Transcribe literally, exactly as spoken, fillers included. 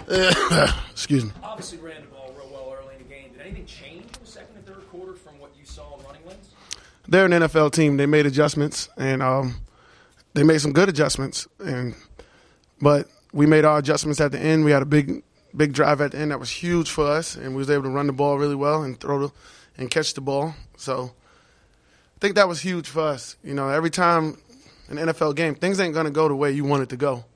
Excuse me. Obviously ran the ball real well early in the game. Did anything change in the second and third quarter from what you saw in running lanes? They're an N F L team. They made adjustments, and um, they made some good adjustments. And but we made our adjustments at the end. We had a big, big drive at the end that was huge for us, and we was able to run the ball really well and throw the, and catch the ball. So I think that was huge for us. You know, every time an N F L game, things ain't going to go the way you want it to go.